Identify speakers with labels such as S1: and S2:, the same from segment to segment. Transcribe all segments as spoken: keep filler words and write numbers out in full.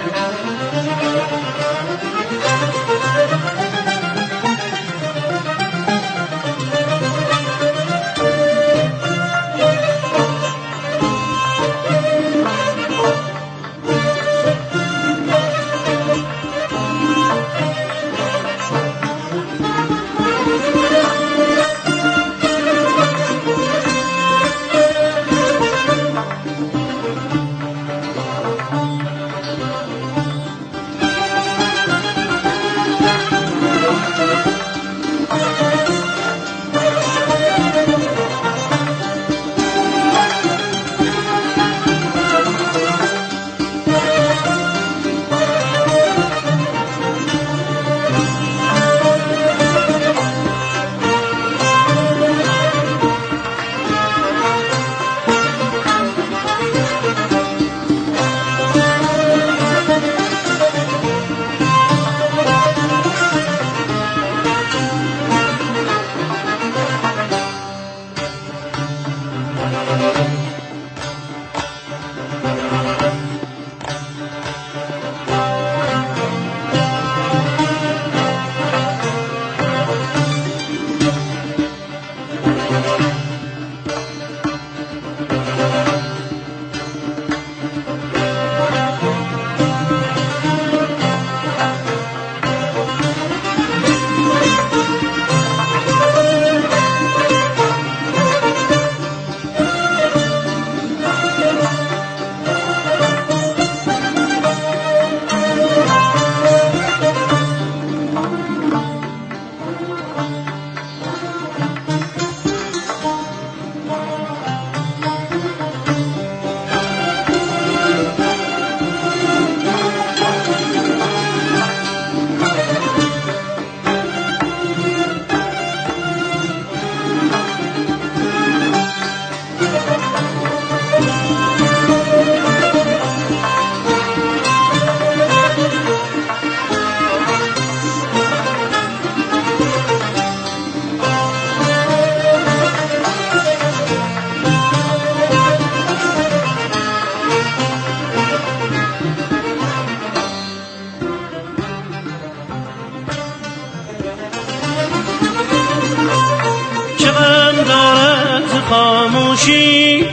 S1: خاموشی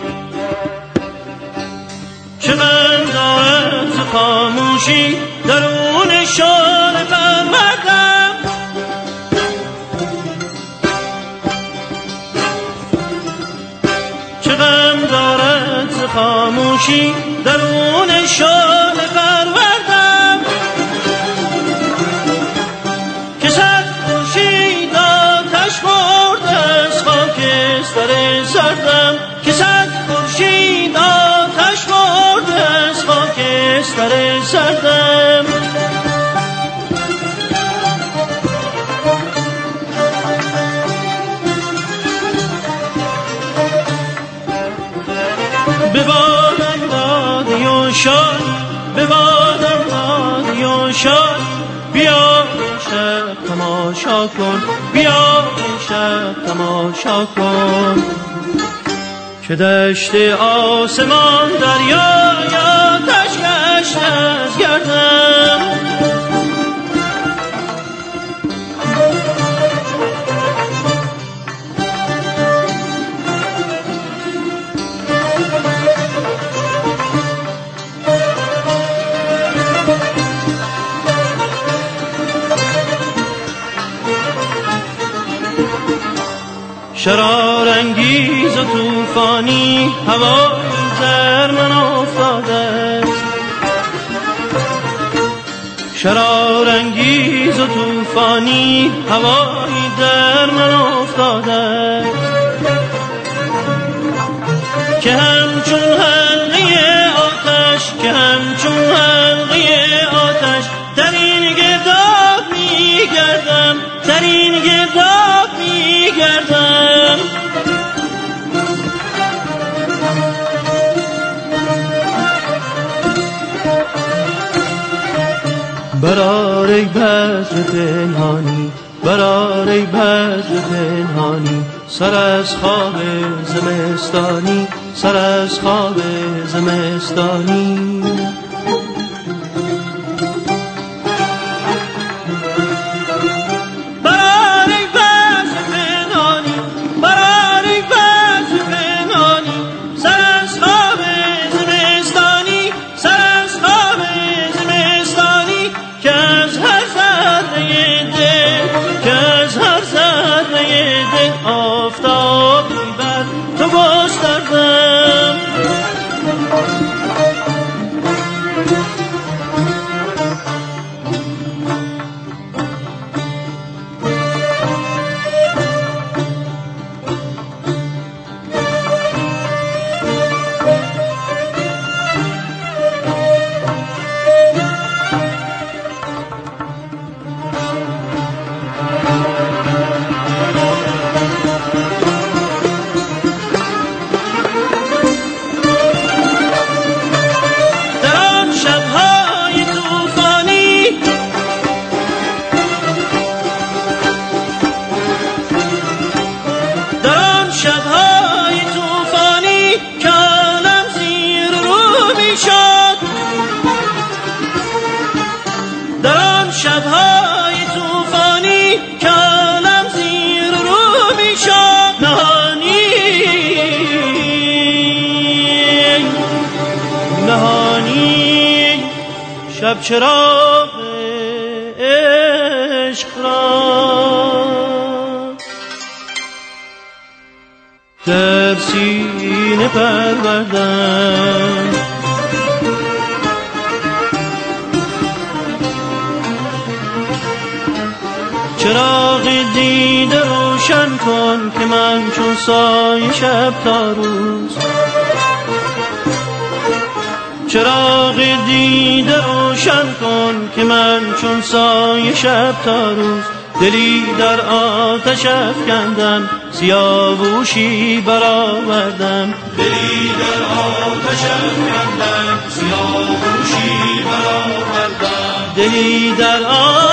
S1: چه غم دارد خاموشی درون شال پروردم چه غم دارد خاموشی درون شال پروردم که صد خورشید آتش خورده از خاکستر سردم که صد خورشید آتش خورده از خاکستر سردم ببادم دادی و شاد ببادم دادی و شاد بیا شب تماشا کن بیا شب تماشا کن که دشت آسمان دریا یا تشکش از گردم شرارانگیز و طوفانی هوای در من افتاده است شرارانگیز و طوفانی هوای در من افتاده است که همچون حلقه آتش که همچون حلقه آتش در این گرداب میگردم در این گرداب میگردم برار ای بذر پنهانی برار ای بذر پنهانی سر از خواب زمستانی سر از خواب زمستانی شبهای توفانی که عالم زیر رو میشد نهانی نهانی شب چراغ عشق را در سینه پروردم چراغ دیده روشن کن که من چون سایه شب تا روز چراغ دیده روشن کن که من چون سایه شب تا روز دلی در آتش افکندم سیاووشی برآوردم
S2: دلی در آتش افکندم سیاووشی برآوردم
S1: دلی در آتش